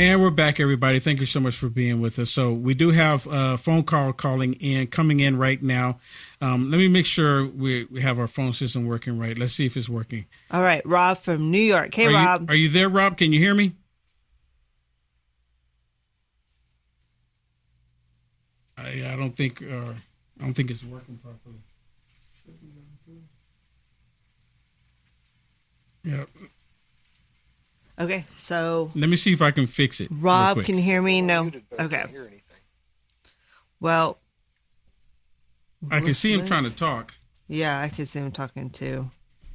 And we're back, everybody. Thank you so much for being with us. So we do have a phone call coming in right now. Let me make sure we have our phone system working right. Let's see if it's working. All right, Rob from New York. Hey, Rob. Are you there, Rob? Can you hear me? I don't think it's working properly. Yeah. Okay, so let me see if I can fix it. Rob, can you hear me? No. Okay. Well, I can see him trying to talk. Yeah, I can see him talking too.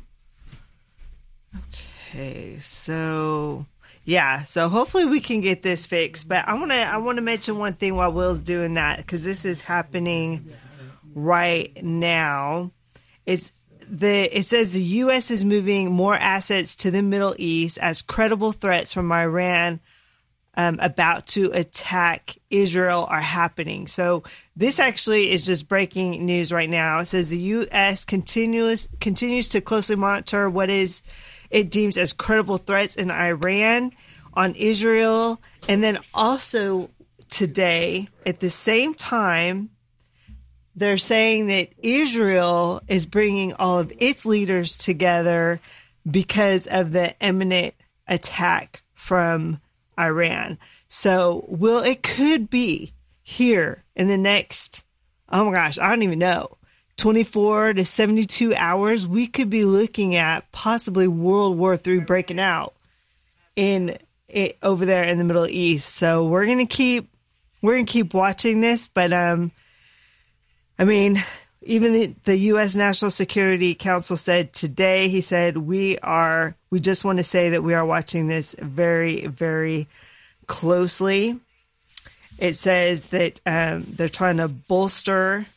Okay, so hopefully we can get this fixed. But I want to mention one thing while Will's doing that, because this is happening right now. It says the U.S. is moving more assets to the Middle East as credible threats from Iran about to attack Israel are happening. So this actually is just breaking news right now. It says the U.S. continues to closely monitor what it deems as credible threats in Iran on Israel. And then also today, at the same time, they're saying that Israel is bringing all of its leaders together because of the imminent attack from Iran. So, it could be here in the next, oh my gosh, I don't even know, 24 to 72 hours, we could be looking at possibly World War III breaking out over there in the Middle East. So we're gonna keep watching this, but I mean, even the U.S. National Security Council said today, he said, we just want to say that we are watching this very, very closely. It says that they're trying to bolster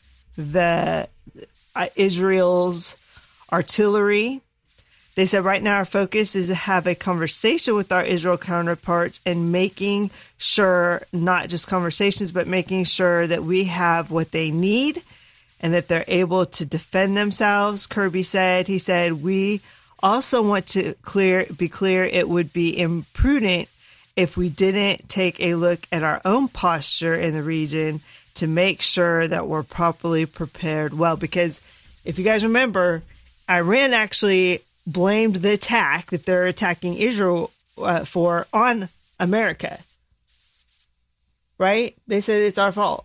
Israel's artillery. They said right now our focus is to have a conversation with our Israel counterparts and making sure, not just conversations, but making sure that we have what they need and that they're able to defend themselves, Kirby said. He said, we also want to be clear it would be imprudent if we didn't take a look at our own posture in the region to make sure that we're properly prepared well. Because if you guys remember, Iran actually blamed the attack that they're attacking Israel for on America. Right? They said it's our fault.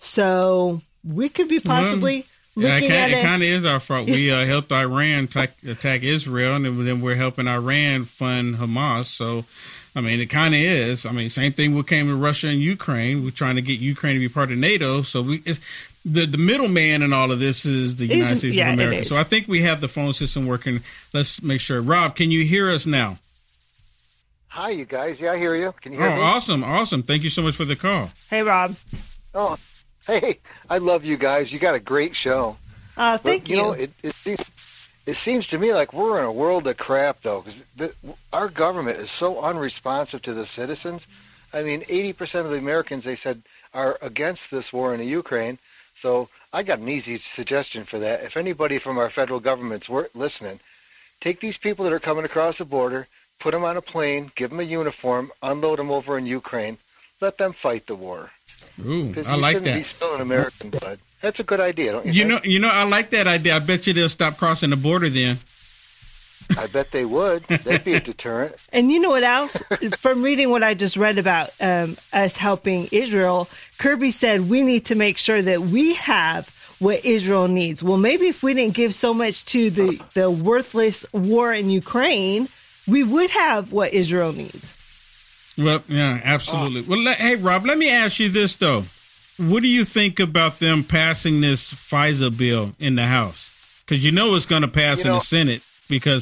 So we could be possibly looking at it. It kind of is our fault. We helped Iran attack Israel, and then we're helping Iran fund Hamas. So, I mean, it kind of is. I mean, same thing when it came to Russia and Ukraine. We're trying to get Ukraine to be part of NATO. So the middleman in all of this is the United States of America. So I think we have the phone system working. Let's make sure. Rob, can you hear us now? Hi, you guys. Yeah, I hear you. Can you hear me? Awesome. Thank you so much for the call. Hey, Rob. Oh, hey, I love you guys. You got a great show. Thank you. You know, it seems to me like we're in a world of crap, though, because our government is so unresponsive to the citizens. I mean, 80% of the Americans, they said, are against this war in the Ukraine. So I got an easy suggestion for that. If anybody from our federal government's listening, take these people that are coming across the border, put them on a plane, give them a uniform, unload them over in Ukraine, let them fight the war. Ooh, I like that. Be spilling American blood. That's a good idea, don't you think? You know, I like that idea. I bet you they'll stop crossing the border then. I bet they would. They'd be a deterrent. And you know what else? From reading what I just read about us helping Israel, Kirby said we need to make sure that we have what Israel needs. Well, maybe if we didn't give so much to the worthless war in Ukraine, we would have what Israel needs. Well, yeah, absolutely. Well, hey, Rob, let me ask you this, though. What do you think about them passing this FISA bill in the House? Because you know it's going to pass in the Senate. Because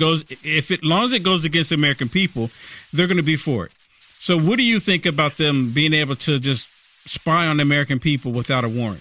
long as it goes against the American people, they're going to be for it. So what do you think about them being able to just spy on the American people without a warrant?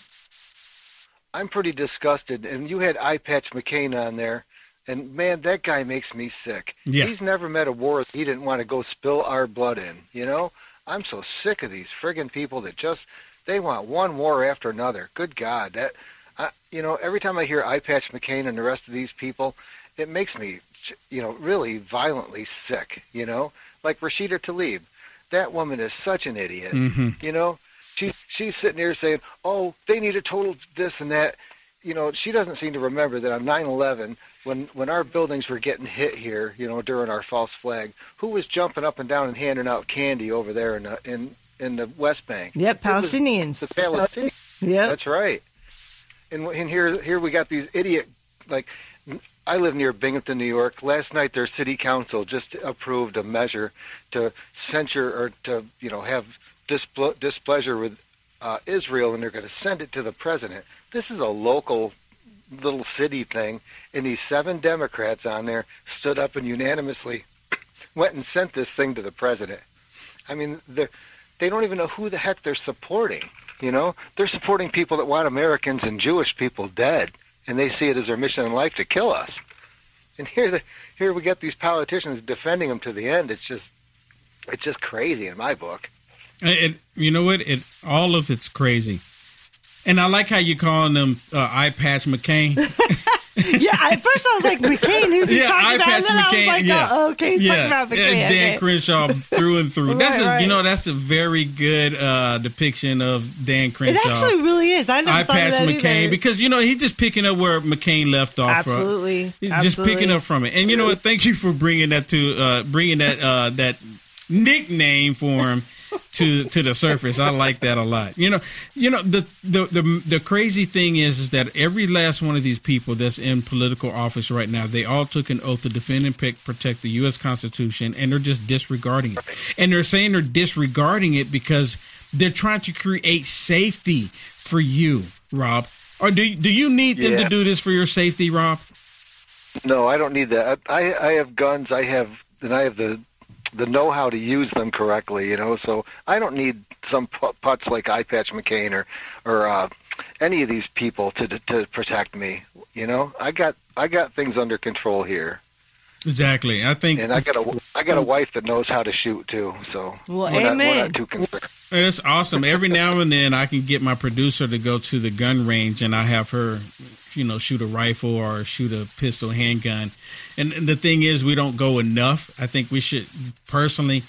I'm pretty disgusted. And you had Eye Patch McCain on there. And, man, that guy makes me sick. Yeah. He's never met a war he didn't want to go spill our blood in, you know? I'm so sick of these friggin' people that they want one war after another. Good God. Every time I hear Eye Patch McCain and the rest of these people, it makes me, really violently sick, like Rashida Tlaib. that woman is such an idiot. Mm-hmm. You know, she's sitting here saying, "Oh, they need a total this and that." You know, she doesn't seem to remember that on 9/11, when our buildings were getting hit here, you know, during our false flag, who was jumping up and down and handing out candy over there in the West Bank? Yep, Palestinians. The Palestinians. Yep. That's right. And here we got these idiot, like, I live near Binghamton, New York. Last night their city council just approved a measure to censure or to, you know, have displeasure with Israel, and they're going to send it to the president. This is a local little city thing, and these 7 Democrats on there stood up and unanimously went and sent this thing to the president. I mean, they don't even know who the heck they're supporting. You know, they're supporting people that want Americans and Jewish people dead, and they see it as their mission in life to kill us. And here we get these politicians defending them to the end. It's just crazy in my book. You know what? All of it's crazy. And I like how you're calling them Eye Patch McCain. Yeah, at first I was like, McCain, who's he talking about? And then I was like, oh, okay, he's talking about McCain. Dan Crenshaw through and through. Right. You know, that's a very good depiction of Dan Crenshaw. It actually really is. I never thought of that McCain either. because, you know, he's just picking up where McCain left off. Absolutely. Just picking up from it. And you know what? Thank you for bringing that that nickname for him to the surface. I like that a lot. You know the crazy thing is that every last one of these people that's in political office right now, they all took an oath to defend and protect the U.S. Constitution, and they're just disregarding it. And they're saying they're disregarding it because they're trying to create safety for you, Rob. Or do you need them to do this for your safety, Rob? No, I don't need that. I have guns. I have the know-how to use them correctly, you know, so I don't need some putz like Eye Patch McCain or any of these people to protect me, you know. I got things under control here. Exactly. I think, and I got a wife that knows how to shoot too, so we're not too concerned. It's awesome. Every now and then I can get my producer to go to the gun range and I have her, you know, shoot a rifle or shoot a pistol handgun. And the thing is, we don't go enough. I think we should personally,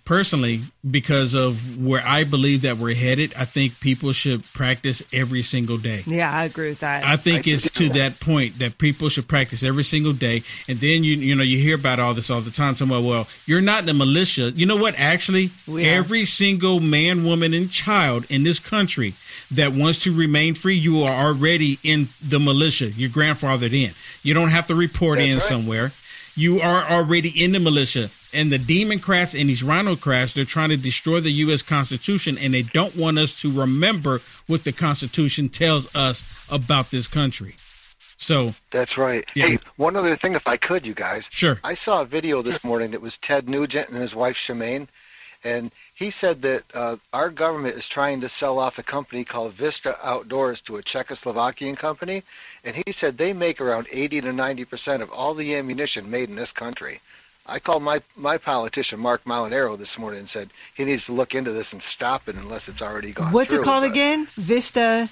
because of where I believe that we're headed, I think people should practice every single day. Yeah, I agree with that. I think it's to that point that people should practice every single day. And then, you know, you hear about all this all the time. Somewhere, well, you're not in the militia. You know what? Actually, every single man, woman, and child in this country that wants to remain free, you are already in the militia. You're grandfathered in. You don't have to report somewhere. You are already in the militia. And the Democrats and these rhinocrats, they're trying to destroy the U.S. Constitution, and they don't want us to remember what the Constitution tells us about this country. So that's right. Yeah. Hey, one other thing, if I could, you guys. Sure. I saw a video this morning that was Ted Nugent and his wife Shemaine, and he said that our government is trying to sell off a company called Vista Outdoors to a Czechoslovakian company, and he said they make around 80 to 90% of all the ammunition made in this country. I called my politician, Mark Molinaro, this morning and said he needs to look into this and stop it unless it's already gone What's through. It called again? Vista?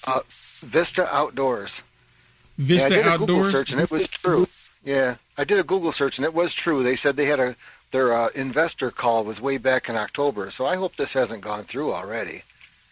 Vista Outdoors. Vista I did Outdoors? a Google search, and it was true. Yeah, I did a Google search, and it was true. They said they had their investor call was way back in October, so I hope this hasn't gone through already.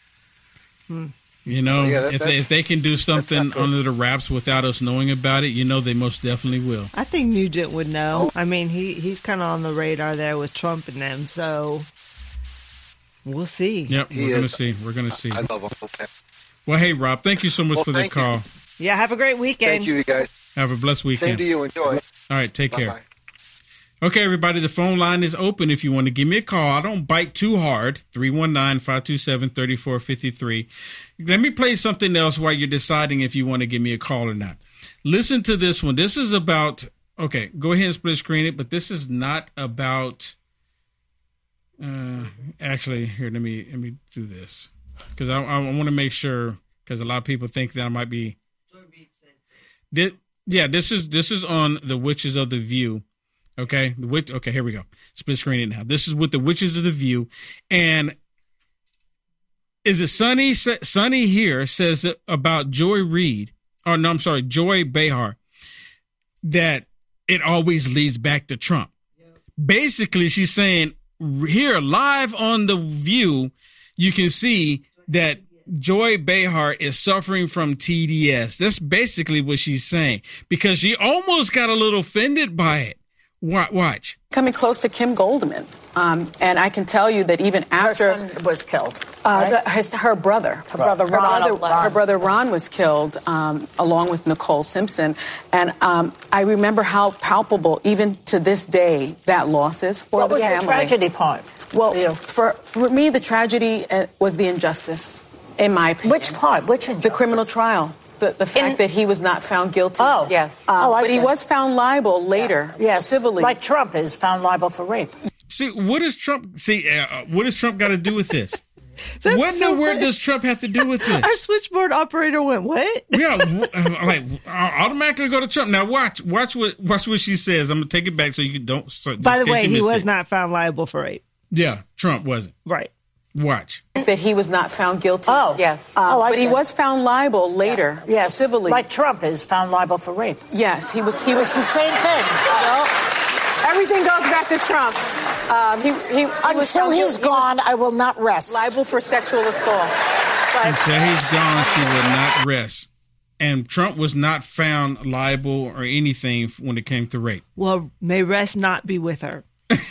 You know, if they can do something under the wraps without us knowing about it, you know they most definitely will. I think Nugent would know. I mean, he's kind of on the radar there with Trump and them, so we'll see. Yep, we're going to see. We're going to see. I love him. Well, hey, Rob, thank you so much for the call. Yeah, have a great weekend. Thank you, guys. Have a blessed weekend. Same to you. Enjoy. All right, take care. Bye-bye. Okay, everybody, the phone line is open if you want to give me a call. I don't bite too hard, 319-527-3453. Let me play something else while you're deciding if you want to give me a call or not. Listen to this one. This is about, okay, go ahead and split screen it, but this is not about, actually, here, let me do this. Because I want to make sure, because a lot of people think that I might be. This is on the Witches of the View. Okay, okay, here we go. Split screen it now. This is with the Witches of the View, and is it Sonny? Sonny here says about Joy Behar, that it always leads back to Trump. Yep. Basically, she's saying here live on The View, you can see that Joy Behar is suffering from TDS. That's basically what she's saying, because she almost got a little offended by it. Watch. Coming close to Kim Goldman. And I can tell you that even after... Her son was killed. Right? Her brother. Her brother Ron was killed, along with Nicole Simpson. And I remember how palpable, even to this day, that loss is for the family. What was the tragedy part? Well, for me, the tragedy was the injustice, in my opinion. Which part? Which injustice? The criminal trial. The fact that he was not found guilty. Oh, yeah. But he was found liable later, civilly. Like Trump is found liable for rape. See, what does Trump got to do with this? What in the world does Trump have to do with this? Our switchboard operator went, what? Yeah, like automatically go to Trump. Now watch what she says. I'm gonna take it back so you don't. By the way, he was not found liable for rape. Yeah, Trump wasn't. Right. Watch. That he was not found guilty. Oh, yeah. But he was found liable later, civilly. Like Trump is found liable for rape. Yes, he was. It's the same thing. Well, everything goes back to Trump. Until he's gone, I will not rest. Liable for sexual assault. Until he's gone, she will not rest. And Trump was not found liable or anything when it came to rape. Well, may rest not be with her.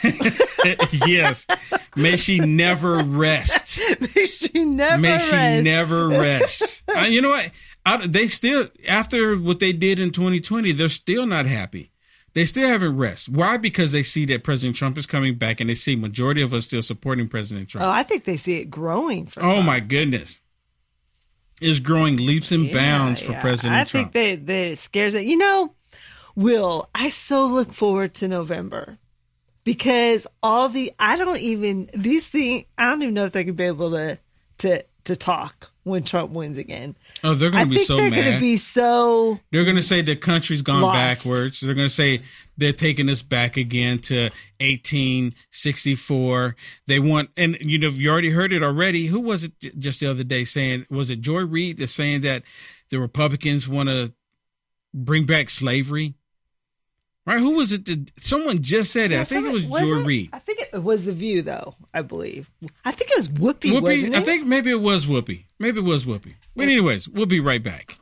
Yes. May she never rest. May she never rest. You know what? They still, after what they did in 2020, they're still not happy. They still haven't rest. Why? Because they see that President Trump is coming back, and they see majority of us still supporting President Trump. Oh, I think they see it growing. My goodness. It's growing leaps and bounds for President Trump. I think that it scares it. You know, Will, I so look forward to November. Because I don't even know if they're going to be able to talk when Trump wins again. Oh, they're going to be so mad. They're going to be so They're going to say the country's gone lost. backwards. They're going to say they're taking us back again to 1864. They want, and you already heard it already. Who was it just the other day saying, was it Joy Reid that's saying that the Republicans want to bring back slavery? Right? Who was it? Someone just said it. I think it was Joy Reid. I think it was The View, though, I believe. I think it was Whoopi, wasn't it? I think maybe it was Whoopi. But anyways, we'll be right back.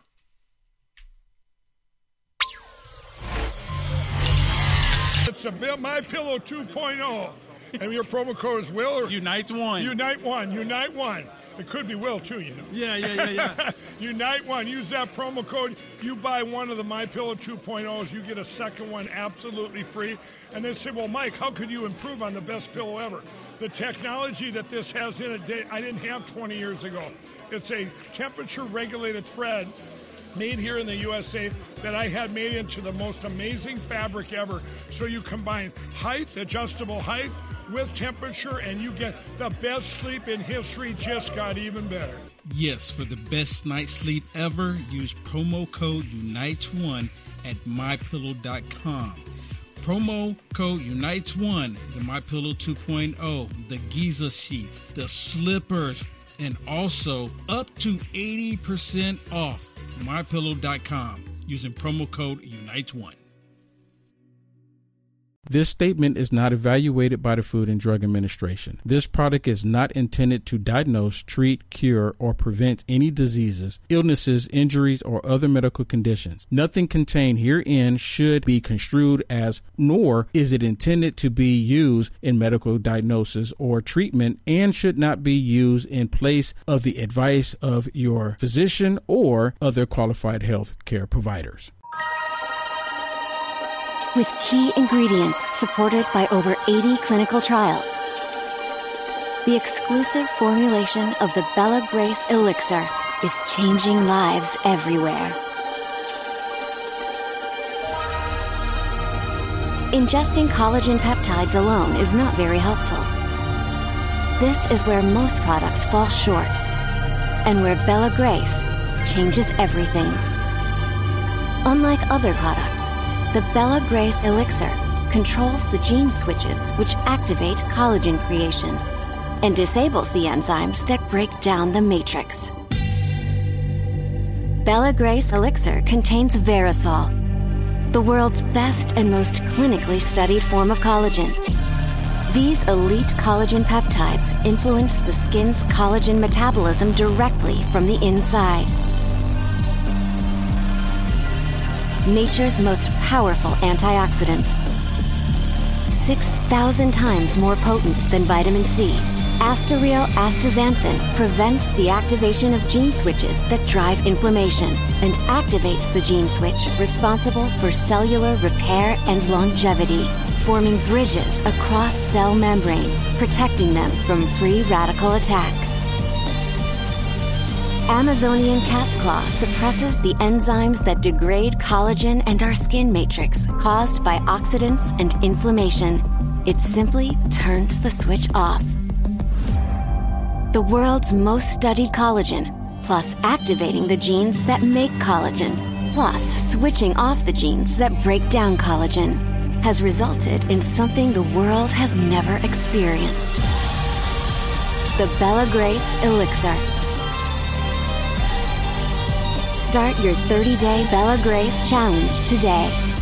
It's a MyPillow 2.0. And your promo code is Will or Unite1. Unite1. It could be Will, too, you know. Yeah. Unite1. Use that promo code. You buy one of the MyPillow 2.0s, you get a second one absolutely free. And then say, well, Mike, how could you improve on the best pillow ever? The technology that this has in it, I didn't have 20 years ago. It's a temperature-regulated thread made here in the USA that I had made into the most amazing fabric ever. So you combine height, adjustable height, with temperature, and you get the best sleep in history. Just got even better. Yes, for the best night's sleep ever, use promo code UNITES1 at MyPillow.com. Promo code UNITES1, the MyPillow 2.0, the Giza sheets, the slippers, and also up to 80% off MyPillow.com using promo code UNITES1. This statement is not evaluated by the Food and Drug Administration. This product is not intended to diagnose, treat, cure, or prevent any diseases, illnesses, injuries, or other medical conditions. Nothing contained herein should be construed as, nor is it intended to be used in medical diagnosis or treatment, and should not be used in place of the advice of your physician or other qualified health care providers. With key ingredients supported by over 80 clinical trials, the exclusive formulation of the Bella Grace Elixir is changing lives everywhere. Ingesting collagen peptides alone is not very helpful. This is where most products fall short, and where Bella Grace changes everything. Unlike other products, the Bella Grace Elixir controls the gene switches which activate collagen creation and disables the enzymes that break down the matrix. Bella Grace Elixir contains Verisol, the world's best and most clinically studied form of collagen. These elite collagen peptides influence the skin's collagen metabolism directly from the inside. Nature's most powerful antioxidant. 6,000 times more potent than vitamin C, Astareal astaxanthin prevents the activation of gene switches that drive inflammation and activates the gene switch responsible for cellular repair and longevity, forming bridges across cell membranes, protecting them from free radical attack. Amazonian cat's claw suppresses the enzymes that degrade collagen and our skin matrix caused by oxidants and inflammation. It simply turns the switch off. The world's most studied collagen, plus activating the genes that make collagen, plus switching off the genes that break down collagen, has resulted in something the world has never experienced. The Bella Grace Elixir. Start your 30-day Bella Grace challenge today.